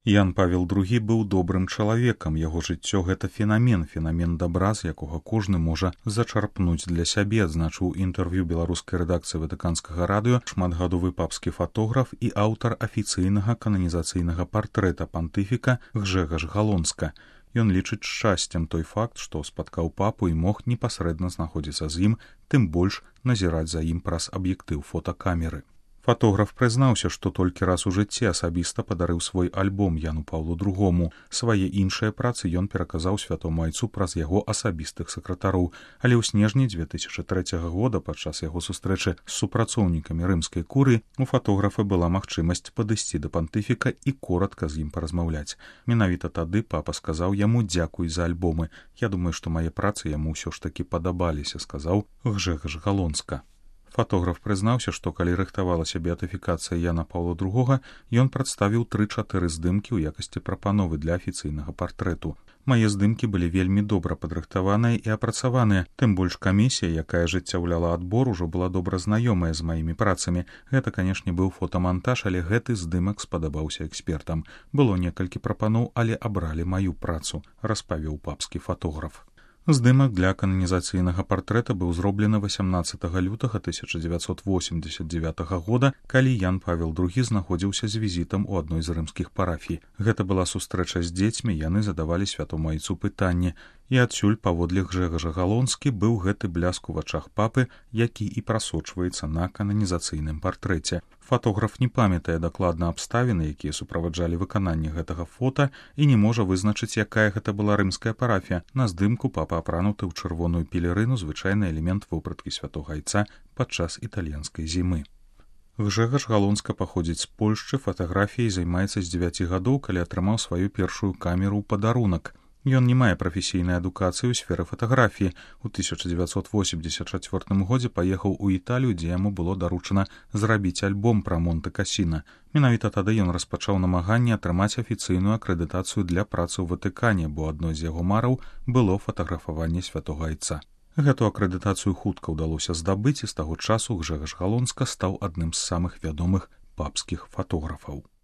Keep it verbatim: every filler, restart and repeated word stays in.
Ян Павел другі быў добрым чалавекам, яго жыццё гэта фенамен, фенамен дабра, з якога кожны можа зачарпнуць для сябе, адзначыў інтэрв'ю беларускай рэдакцыі ватыканскага радыё шматгадовы папскі фатограф і аўтар афіцыйнага кананізацыйнага партрэта пантыфіка Гжэгаш Галонска. Ён лічыць шчасцем той факт, што спаткаў папу і мог непасрэдна знаходзіцца з ім, тым больш назіраць за ім праз аб'ектыў фотакамеры. Фатограф прызнаўся, што толькі раз у жыцці асабіста падарыў свой альбом Яну Паўлу другому. Свае іншыя працы ён пераказаў святому айцу праз яго асабістых сакратароў, але ў снежні дзве тысячы трэцяга года падчас яго сустрэчы з супрацоўнікамі рымскай курыі у фатографа была магчымасць падысці да пантыфіка і коратка з ім паразмаўляць. Менавіта тады папа сказаў яму дзякуй за альбомы. Я думаю, што мае працы яму ўсё ж такі падабаліся, сказаў Гжэгаш Галонска. Фатограф прызнаўся, што калі рыхтавалася беатыфікацыя Яна Паўла другога, ён прадставіў тры-чатыры здымкі ў якасці прапановы для афіцыйнага партрэту. Мае здымкі былі вельмі добра падрыхтаваныя і апрацаваныя, тым больш камісія, якая ажыццяўляла адбор, ужо была добра знаёмая з маімі працамі. Гэта, канешне, быў фотамантаж, але гэты здымак спадабаўся экспертам. Было некалькі прапаноў, але абралі маю працу, распавёў папскі фатограф. Здымак для кананізацыйнага партрэта быў зроблены васямнаццатага лютага тысяча дзевяцьсот восемьдесят девятага года, калі Ян Павел другі знаходзіўся з візітам у адной з рымскіх парафій. Гэта была сустрэча з дзецьмі, яны задавалі святому айцу пытанне. І адсюль паводле Гжэгажа Галонскі быў гэты бляск у вачах папы, які і прасочваецца на кананізацыйным партрэце. Фатограф не памятае дакладна абставіны, якія суправаджалі выкананне гэтага фота, і не можа вызначыць, якая гэта была рымская парафія. На здымку папа апрануты ў чырвоную пелерыну, звычайны элемент вопраткі святога айца падчас італьянскай зімы. Гжэгаш Галонска паходзіць з Польшчы, фатаграфіяй займаецца з дзевяці гадоў, калі атрымаў сваю першую камеру ў падарунак. Ён не мае прафесійнай адукацыі ў сферы фатаграфіі. У тысяча дзевяцьсот восемьдесят чацвёртым годзе паехаў у Італію, дзе яму было даручана зрабіць альбом пра Монте-Касіна. Менавіта тады ён распачаў намаганне атрымаць афіцыйную акрэдытацыю для працы ў Ватыкане, бо адной з яго мараў было фатаграфаванне святога айца. Гэту акрэдытацыю хутка ўдалося здабыць, і з таго часу Гжэгаш Галонска стаў адным з самых вядомых папскіх фатографаў.